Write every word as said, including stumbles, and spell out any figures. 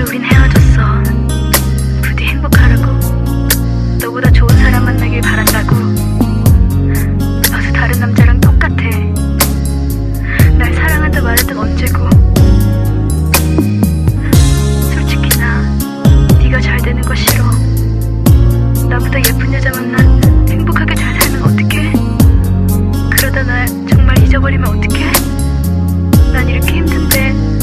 우린 헤어졌어. 부디 행복하라고, 너보다 좋은 사람 만나길 바란다고. 봐서 다른 남자랑 똑같아. 날 사랑한다 말했던 언제고. 솔직히 나 네가 잘 되는 거 싫어. 나보다 예쁜 여자 만나 행복하게 잘 살면 어떡해? 그러다 날 정말 잊어버리면 어떡해? 난 이렇게 힘든데